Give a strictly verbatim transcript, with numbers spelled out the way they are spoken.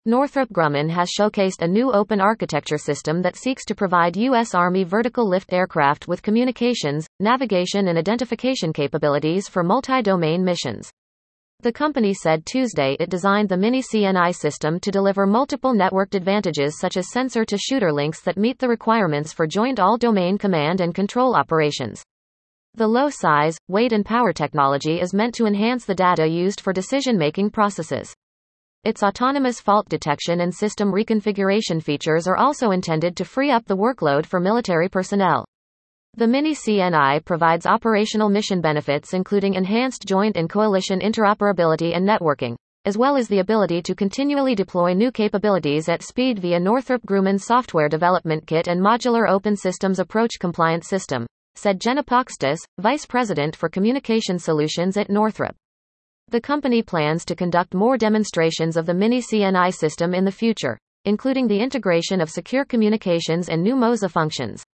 Northrop Grumman has showcased a new open architecture system that seeks to provide U S Army vertical lift aircraft with communications, navigation and identification capabilities for multi-domain missions. The company said Tuesday it designed the Mini C N I system to deliver multiple networked advantages such as sensor-to-shooter links that meet the requirements for joint all-domain command and control operations. The low size, weight and power technology is meant to enhance the data used for decision-making processes. Its autonomous fault detection and system reconfiguration features are also intended to free up the workload for military personnel. The Mini C N I provides operational mission benefits including enhanced joint and coalition interoperability and networking, as well as the ability to continually deploy new capabilities at speed via Northrop Grumman's software development kit and modular open systems approach compliant system, said Jenna Poxtus, Vice President for Communication Solutions at Northrop. The company plans to conduct more demonstrations of the Mini C N I system in the future, including the integration of secure communications and new M O S A functions.